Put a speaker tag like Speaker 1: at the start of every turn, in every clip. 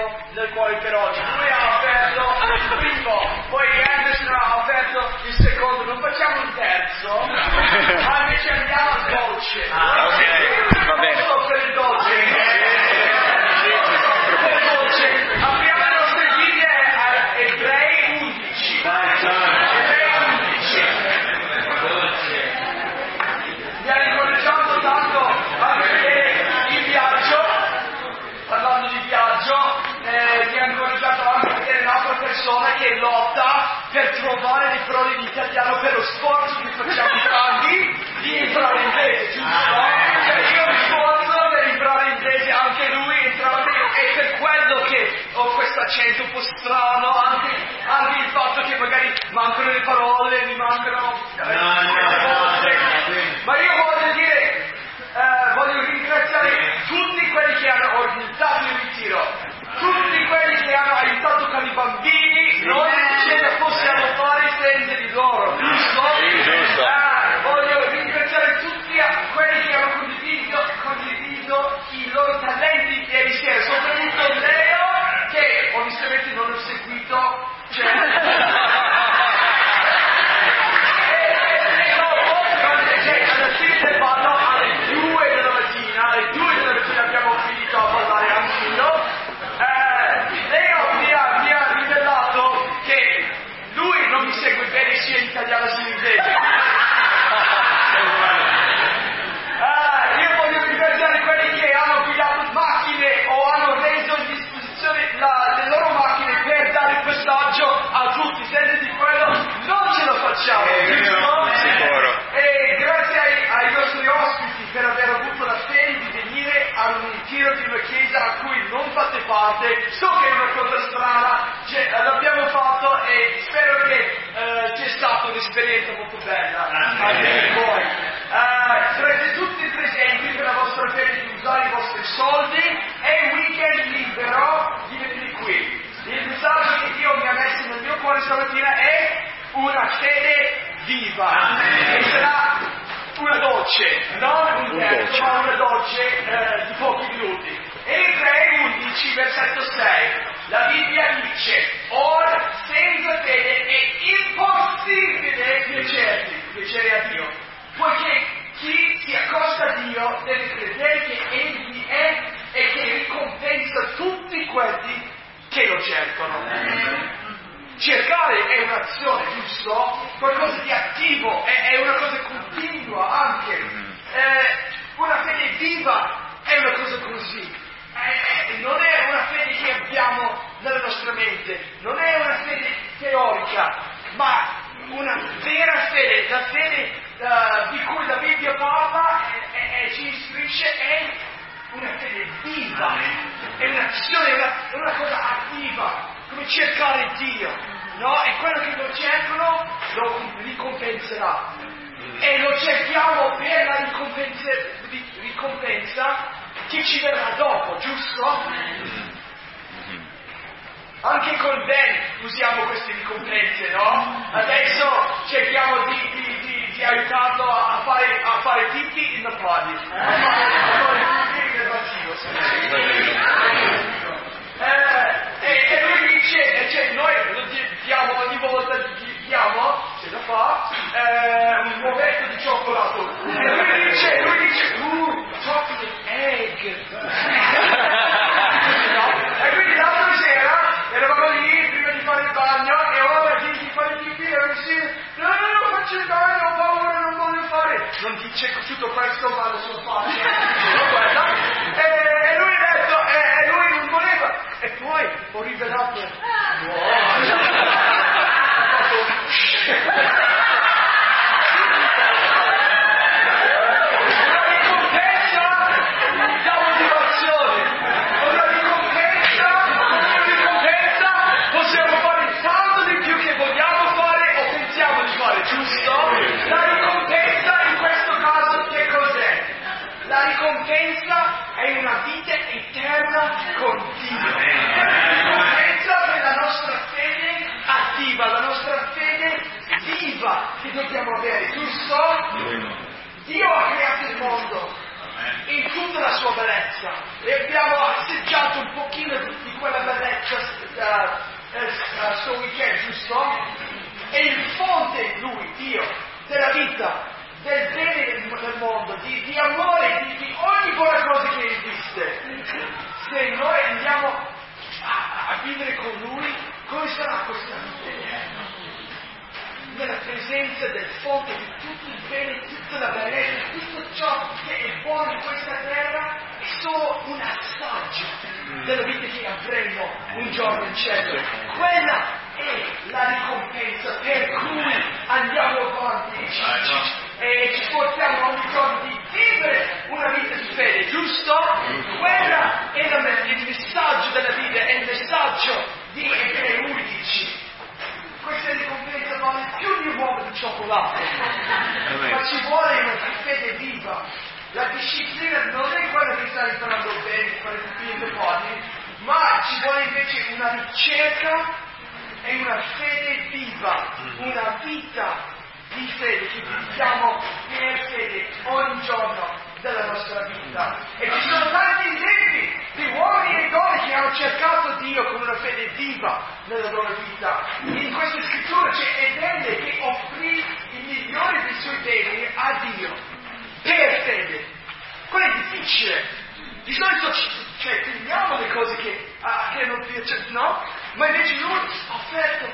Speaker 1: tempo nel cuore per oggi. Lui ha offerto il primo, poi Anderson ha offerto il secondo, non facciamo un terzo, ma invece andiamo al dolce.
Speaker 2: Ok, va bene.
Speaker 1: Per il dolce. Apriamo le nostre Bibbie a Ebrei 11. Mi ha ricordato tanto anche il viaggio, parlando di viaggio, mi ha incoraggiato anche a vedere un'altra persona che lotta per trovare le parole in italiano per lo sforzo che facciamo tanti di imparare inglese, giusto? Io mi sforzo per imparare inglese, anche lui entrava e per quello che ho questo accento un po' strano, anche il fatto che magari mancano le parole, mi mancano ma io voglio dire, voglio ringraziare tutti quelli che hanno organizzato il ritiro, tutti quelli che hanno aiutato con i bambini, noi ce la possiamo fare senza di loro, giusto? Voglio ringraziare tutti quelli che hanno condiviso i loro talenti ieri sera, soprattutto Leo, che onestamente non ho seguito, alla fine vanno alle 2 della mattina, abbiamo finito a parlare anch'io. Leo mi ha rivelato che lui non mi segue bene sia in italiano sia in inglese. Io voglio ringraziare quelli che hanno guidato macchine o hanno reso in disposizione le loro macchine per dare il passaggio a tutti, senza di quello non ce lo facciamo, giusto? E grazie ai nostri ospiti per aver avuto la fede di venire a un ritiro di una chiesa a cui non fate parte. So che è una cosa strana, l'abbiamo fatto e spero che sia stata un'esperienza molto bella anche per voi. Sarete tutti presenti per la vostra fede di usare i vostri soldi e un weekend libero di venire qui. Il messaggio che Dio mi ha messo nel mio cuore stamattina è una fede viva e sarà una dolce, non un terzo, ma una dolce di pochi minuti. Ebrei 11, versetto 6, la Bibbia dice: ora senza fede è impossibile piacere a Dio, poiché chi si accosta a Dio deve credere che Egli è e che ricompensa tutti quelli che lo cercano. Cercare è un'azione, giusto? Qualcosa di attivo, è una cosa continua anche. Una fede viva è una cosa così. Non è una fede che abbiamo nella nostra mente, non è una fede teorica, ma una vera fede, la fede di cui la Bibbia parla e ci istruisce è una fede viva, è un'azione, è una cosa attiva, come cercare Dio, no? E quello che lo cercano lo ricompenserà. E lo cerchiamo per la ricompensa che ci verrà dopo, giusto? Anche col bene usiamo queste ricompense, no? Adesso cerchiamo di aiutarlo a fare pipì in the party. A fare pipì nel bacino. E lui dice, noi lo diamo ogni volta, ce la fa, un uovetto di cioccolato. E lui dice, chocolate egg. E quindi l'altra sera eravamo lì prima di fare il bagno e ora di fare il pipì e dice, no, non faccio il bagno, ho paura, non voglio fare. Non dice tutto questo, ma la sua faccia, e lui ha detto, e lui non voleva. E poi ho rivelato, possiamo fare tanto di più che vogliamo fare o pensiamo di fare, giusto? La ricompensa in questo caso che cos'è? La ricompensa è una vita eterna con Dio. La ricompensa per la nostra fede sto weekend, giusto? È il fonte, Lui, Dio, della vita, del bene del mondo, di amore, di ogni buona cosa che esiste. Se noi andiamo a vivere con Lui, come sarà questa vita? Nella presenza del fonte di tutto il bene, tutta la bellezza, tutto ciò che è buono in questa terra è solo un assaggio della vita che avremo un giorno in cielo. Quella è la ricompensa per cui andiamo avanti e ci portiamo ogni giorno di vivere una vita di fede, giusto? Quella è il messaggio della vita, è il messaggio di Ebrei 11. Questa ricompensa vale più di un uovo di cioccolato, ma ci vuole una fede viva. La disciplina non è quella che sta imparando bene, fare tutti i podi, ma ci vuole invece una ricerca e una fede viva, una vita di fede che viviamo per fede ogni giorno della nostra vita. E ci sono tanti esempi di uomini e donne che hanno cercato Dio con una fede viva nella loro vita. In questa scrittura c'è Edene che offrì il migliore dei suoi beni a Dio per fede. Quello è difficile. Di solito teniamo le cose che non piacciono, no? Ma invece lui ha offerto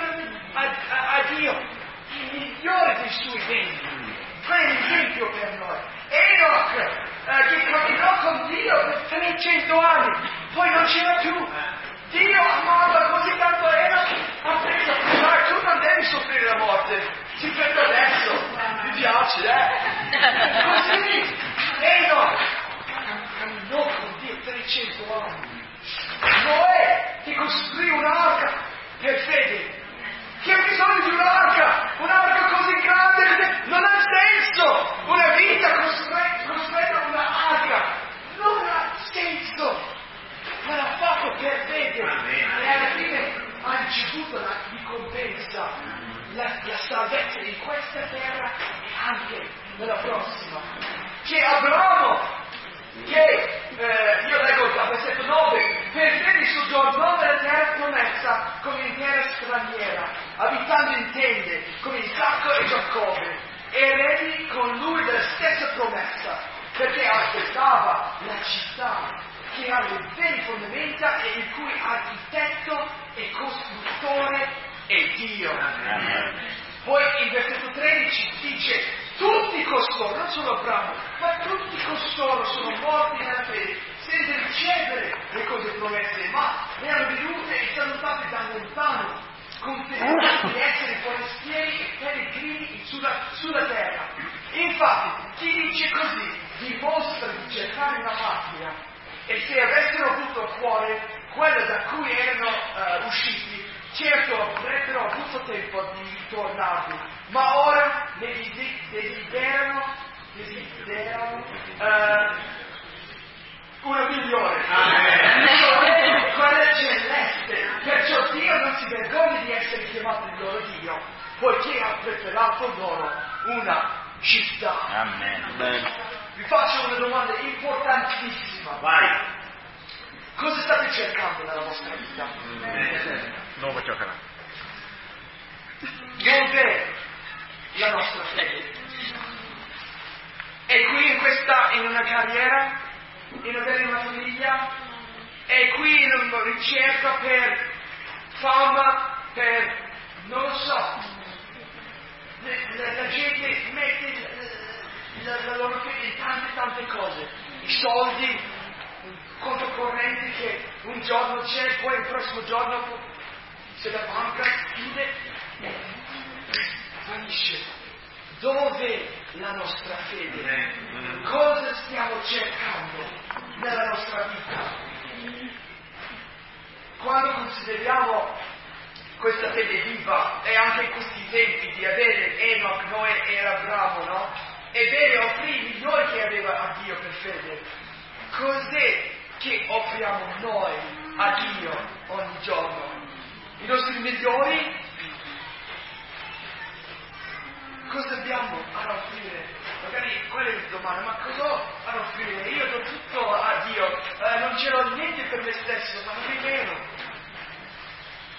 Speaker 1: a Dio il migliore dei suoi beni. Quello è l'esempio per noi. Enoch, che camminò con Dio per 300 anni, poi non c'era più. Dio amava così tanto Enoch, ha preso, dai, tu non devi soffrire la morte, si prende adesso, mi piace, Così, Enoch camminò con Dio 300 anni. Noè, che costruì un'arca per fede. Chi ha bisogno di un'arca così grande, non ha senso, una vita costruita un'arca, non ha senso, ma l'ha fatto per fede, e alla fine ha ricevuto la ricompensa, la salvezza in questa terra e anche nella prossima. C'è Abramo, che io leggo al versetto 9, per fede soggiornò nella terra promessa come in terra straniera, abitando in tende come Isacco e Giacobbe, e eredi con lui della stessa promessa, perché aspettava la città che ha le vere fondamenta e il cui architetto e costruttore è Dio. Poi il versetto 13 dice: tutti costoro, non solo Abramo, ma tutti costoro sono morti nella fede, senza ricevere le cose promesse, ma ne hanno vedute e salutate da lontano, considerati di essere forestieri e pellegrini sulla terra. Infatti, chi dice così dimostra di cercare una patria, e se avessero avuto a cuore quella da cui erano usciti, certo avrebbero avuto tempo di ritornarvi, ma ora ne desiderano una migliore, quella celeste. Perciò Dio non si vergogna di essere chiamato il loro Dio, poiché ha preparato loro una città.
Speaker 2: Amen.
Speaker 1: Vi faccio una domanda importantissima.
Speaker 2: Vai.
Speaker 1: Cosa state cercando nella vostra vita?
Speaker 2: Nuovo giocherà.
Speaker 1: Dov'è la nostra fede? È qui in una carriera? In avere una famiglia? È qui in una ricerca per fama? Per... non lo so. La gente mette la loro fede in tante cose. I soldi, un conto corrente che un giorno c'è, poi il prossimo giorno se la banca chiude, vanisce. Dov'è la nostra fede? Cosa stiamo cercando nella nostra vita? Quando consideriamo questa fede viva e anche questi esempi di avere Enoch, Noè e Abramo, no? Ebbene, offrì il migliore che aveva a Dio per fede. Cos'è che offriamo noi a Dio ogni giorno? I nostri migliori? Cosa abbiamo a offrire? Magari quella è la domanda, ma cosa ho a offrire? Io do tutto a Dio, non c'ero niente per me stesso, ma non è vero.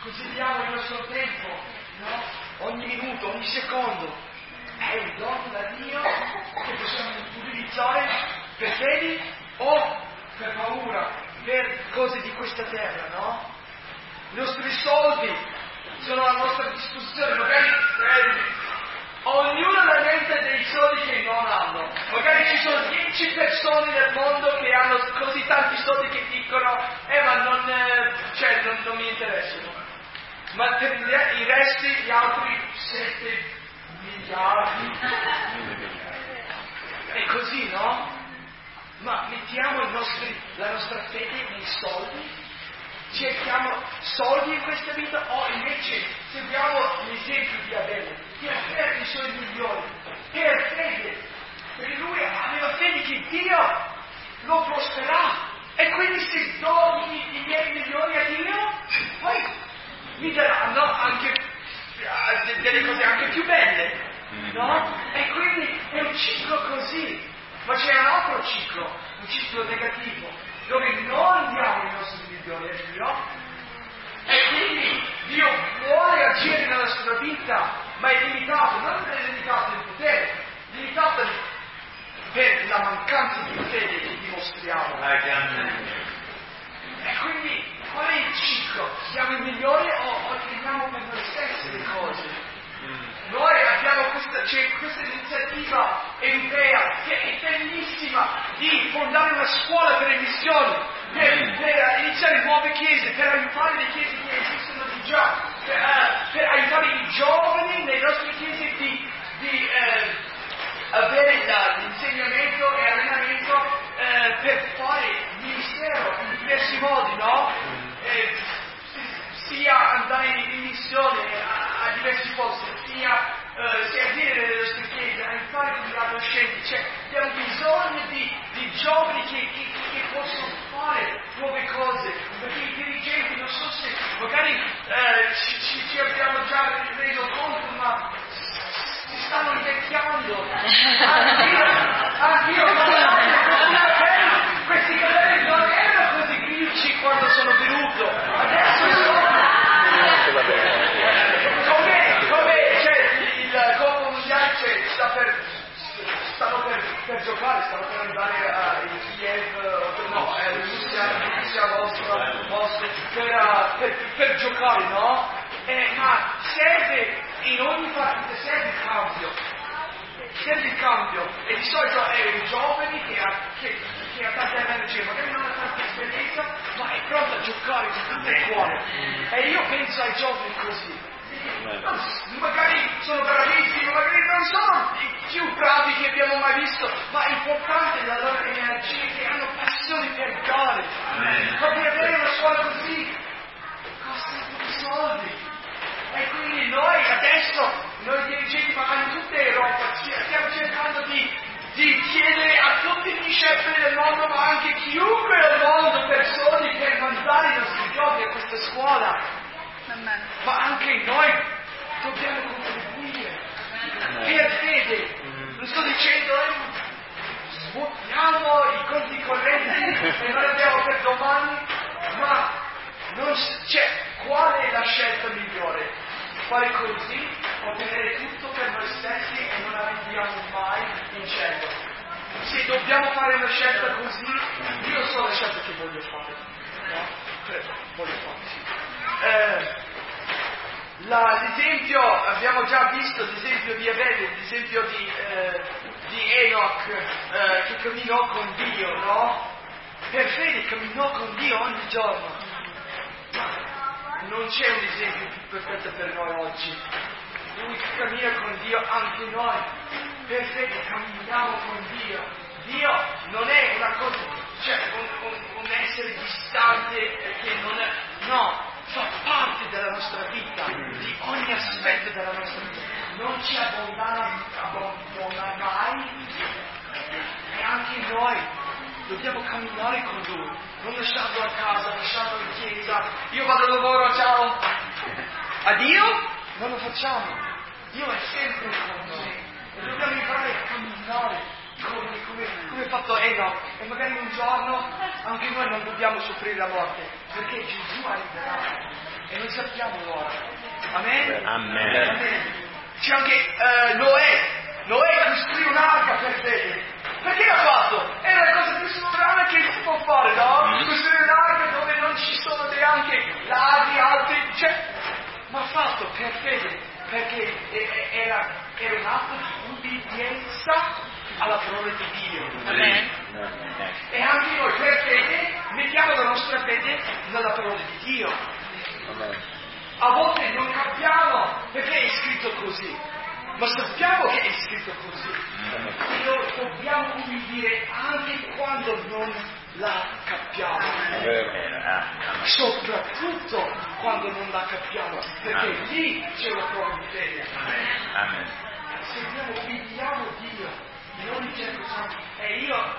Speaker 1: così diamo il nostro tempo, no? Ogni minuto, ogni secondo è un dono da Dio che possiamo utilizzare per fede o per paura, per cose di questa terra, no? I nostri soldi sono a nostra disposizione, magari ognuno lamenta dei soldi che non hanno. Magari ci sono 10 persone nel mondo che hanno così tanti soldi che dicono ma non mi interessano. Ma per i resti, gli altri 7 miliardi. È così, no? Ma mettiamo la nostra fede nei soldi? Cerchiamo soldi in questa vita o invece seguiamo l'esempio di Abele, che ha i suoi migliori, per fede, perché lui aveva fede che Dio lo prosperà e quindi se do i miei migliori a Dio, poi mi daranno anche delle cose anche più belle, no? E quindi è un ciclo così, ma c'è un altro ciclo, un ciclo negativo, dove non diamo i nostri migliori a Dio e quindi Dio vuole agire nella nostra vita, ma è limitato, non è limitato nel potere, è limitato per la mancanza di fede che dimostriamo. E quindi qual è il ciclo? Siamo i migliori o teniamo per noi stessi le cose? Noi abbiamo questa iniziativa europea che è bellissima di fondare una scuola per le missioni, per iniziare nuove chiese, per aiutare le chiese che esistono di già, per aiutare i giovani nelle nostre chiese di avere l'insegnamento e allenamento per fare ministero in diversi modi, no? Sia andare in missione a diversi posti, sia dire nelle nostre chiese, aiutare con gli adolescenti. Cioè, abbiamo bisogno di giovani che possono fare nuove cose, perché i dirigenti, non so se magari ci abbiamo già reso conto, ma si stanno invecchiando. Anch'io questi capelli non erano così grigi quando sono venuto, adesso sono come il Coppa Mondiale stanno per giocare, stanno per andare in Kiev, Russia vostra, per giocare, no? Ma serve in ogni partita, serve il cambio, e di solito è un giovane che ha tanta energia, magari non ha tanta esperienza, ma è pronto a giocare con tutto il cuore. E io penso ai giovani così. Magari sono bravissimi, magari non sono i più bravi che abbiamo mai visto, ma è importante la loro energia, che hanno passione per dare. Proprio avere una scuola così costa pochi soldi. E quindi noi adesso, noi dirigenti, ma in tutta Europa, stiamo cercando di chiedere a tutti gli scefi del mondo, ma anche chiunque al mondo, persone per mandare i nostri giovani a questa scuola. Ma anche noi dobbiamo contribuire per fede. Non sto dicendo svuotiamo i conti correnti e noi abbiamo per domani, ma qual è la scelta migliore? Fare così, ottenere tutto per noi stessi e non arriviamo mai in cielo. Se dobbiamo fare una scelta così, io so la scelta che voglio fare, no? Voglio fare, sì. L'esempio, abbiamo già visto l'esempio di Abele, l'esempio di Enoch, che camminò con Dio, no? Per fede camminò con Dio ogni giorno. Non c'è un esempio più perfetto per noi oggi. Lui cammina con Dio, anche noi. Per fede camminiamo con Dio. Dio non è una cosa, cioè un essere distante che non è, no. Fa parte della nostra vita, di ogni aspetto della nostra vita. Non ci abbandona mai, e anche noi dobbiamo camminare con Lui, non lasciarlo a casa, lasciarlo in chiesa. Io vado al lavoro, ciao. Addio? Non lo facciamo. Dio è sempre con noi e dobbiamo imparare a camminare come ha fatto Enoch, e magari un giorno anche noi non dobbiamo soffrire la morte, perché Gesù arriverà e non sappiamo l'ora. Amen?
Speaker 2: Amen.
Speaker 1: Amen. C'è anche Noè costruì un'arca per fede. Perché l'ha fatto? È la cosa più strana che si può fare, no? Costruire un'arca dove non ci sono neanche laghi, altri, ma ha fatto per fede, perché era un atto di ubbidienza alla parola di Dio. Amen. E anche noi per fede mettiamo la nostra fede nella parola di Dio. A volte non capiamo perché è scritto così, ma sappiamo che è scritto così. E lo dobbiamo ubbidire anche quando non la capiamo. Soprattutto quando non la capiamo, perché lì c'è una prova di fede. Se noi ubbidiamo Dio, non diciamo e io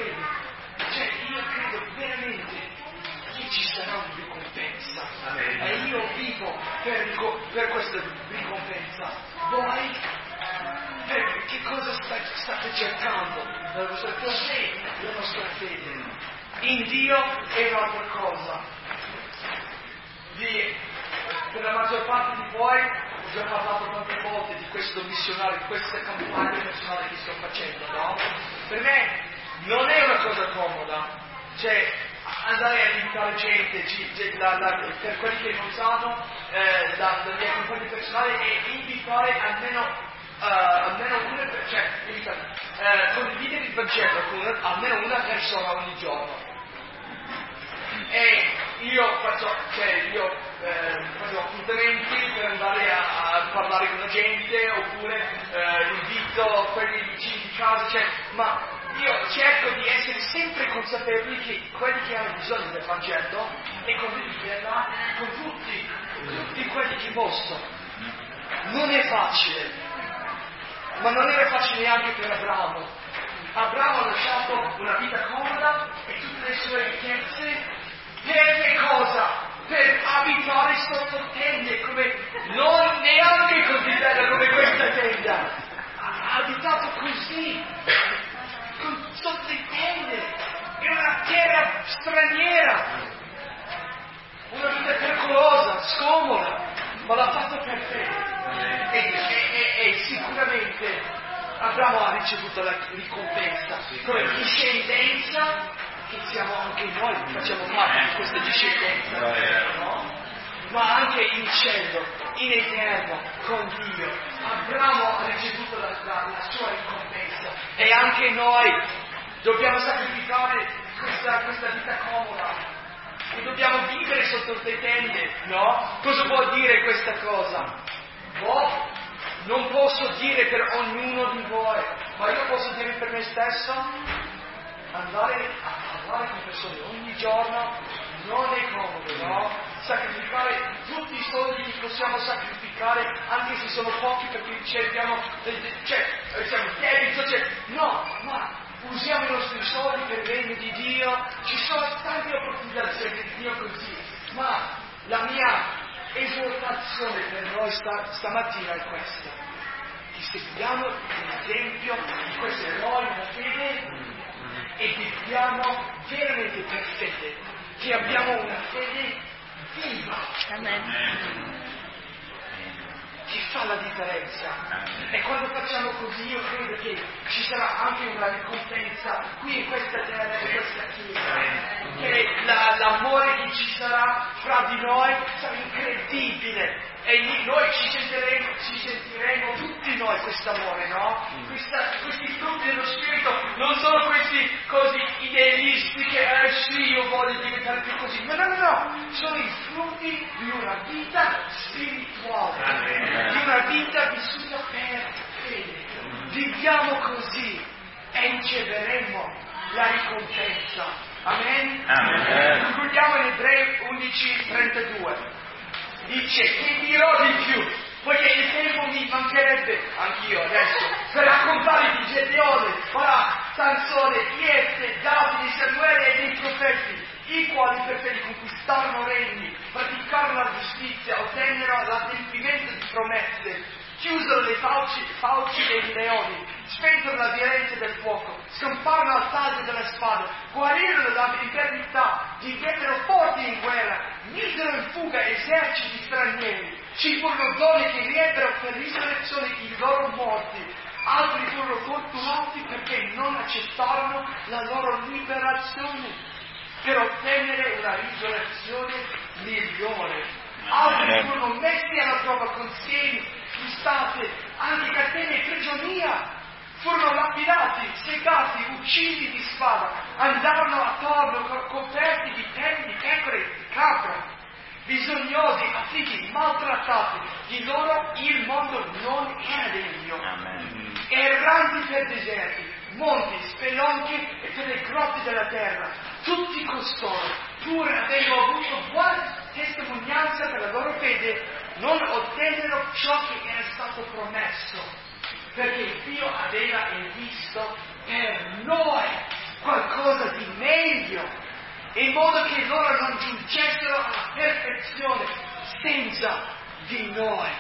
Speaker 1: credo veramente che ci sarà una ricompensa. E io vivo per questa ricompensa. Voi che cosa state cercando? Cos'è la nostra fede? In Dio è un'altra cosa. Per la maggior parte di voi ho già parlato tante volte di questo missionario, di questa campagna personale che sto facendo, no? Per me non è una cosa comoda, andare a invitare gente, per quelli che non sanno, la mia campagna personale è invitare almeno una, condividere il Vangelo con almeno una persona ogni giorno. E io faccio appuntamenti per andare a parlare con la gente, oppure invito quelli vicini di casa, ma io cerco di essere sempre consapevoli che quelli che hanno bisogno del Vangelo e condividerla con tutti quelli che posso. Non è facile, ma non era facile neanche per Abramo. Abramo ha lasciato una vita comoda e tutte le sue ricchezze per che cosa? Per abitare sotto tende, non neanche così bella come questa tenda. Ha abitato così, sotto le tende, in una terra straniera, una vita pericolosa, scomoda, ma l'ha fatto per fede. E sicuramente Abramo ha ricevuto la ricompensa come discendenza, che siamo anche noi, facciamo parte di questa discendenza, no? Ma anche in cielo, in eterno, con Dio. Abramo ha ricevuto la sua ricompensa e anche noi dobbiamo sacrificare questa vita comoda e dobbiamo vivere sotto le tende, no? Cosa vuol dire questa cosa? Non posso dire per ognuno di voi, ma io posso dire per me stesso. Andare a parlare con persone ogni giorno non è comodo, no? Sacrificare tutti i soldi che possiamo sacrificare, anche se sono pochi, perché cerchiamo, siamo debito, no, ma usiamo i nostri soldi per il regno di Dio. Ci sono tante opportunità di servire Dio così, ma la mia esortazione per noi stamattina è questa: che seguiamo l'esempio di questo eroe della fede e viviamo veramente per fede, che abbiamo una fede viva. Amen. Che fa la differenza. E quando facciamo così io credo che ci sarà anche una ricompensa qui in questa terra, in questa chiesa, che l'amore che ci sarà fra di noi sarà incredibile e noi ci sentiremo tutti noi questo amore, no? Questi frutti dello Spirito non sono questi così idealisti che sì, io voglio diventare più così, no, sono i frutti di una vita spirituale, di una vita vissuta per fede. Viviamo così e riceveremo la ricompensa. Amen? Concludiamo in Ebrei 11:32. Dice: che dirò di più, poiché il tempo mi mancherebbe, anch'io adesso, per raccontare di Gedeone, Barà, Sansone, Iefte, Davide, Samuele e dei profeti, i quali per fede conquistarono regni, praticarono la giustizia, ottennero l'adempimento di promesse, chiusero le fauci dei leoni, spensero la violenza del fuoco, scamparono al taglio della spada, guarirono dall'infermità, divettero forti in guerra, misero in fuga eserciti stranieri, ci furono donne che riebbero per risurrezione i loro morti, altri furono fortunati perché non accettarono la loro liberazione per ottenere una risurrezione migliore. Altri furono messi alla prova con schieni, frustate, anche catene e prigionia. Furono lapidati, segati, uccisi di spada, andarono attorno coperti di peli di pecore e di capra, bisognosi, afflitti, maltrattati. Di loro il mondo non era degno. Erranti per deserti, monti, spelonche e per le grotte della terra. Tutti costoro, pur avendo avuto buona testimonianza per la loro fede, non ottennero ciò che era stato promesso, perché Dio aveva in visto per noi qualcosa di meglio, in modo che loro non giungessero alla perfezione senza di noi.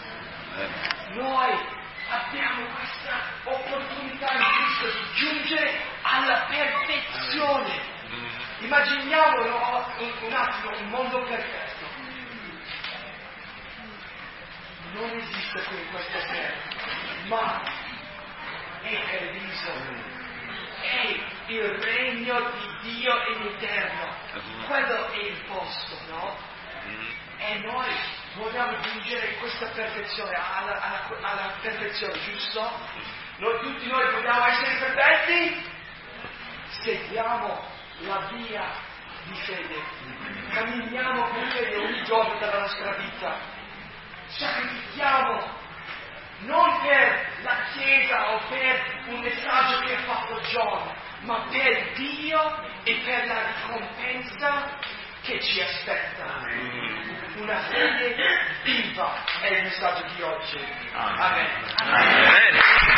Speaker 1: Noi abbiamo questa opportunità in Cristo di giungere alla perfezione. Immaginiamolo un attimo, un mondo perfetto. Non esiste qui in questa terra, ma è perdiso. È il regno di Dio in eterno. Quello è il posto, no? E noi vogliamo giungere in questa perfezione, alla perfezione, giusto? Tutti noi vogliamo essere perfetti? Seguiamo la via di fede, camminiamo per fede ogni giorno della nostra vita, sacrifichiamo non per la Chiesa o per un messaggio che ha fatto John, ma per Dio e per la ricompensa che ci aspetta. Una fede viva è il messaggio di oggi. Amen.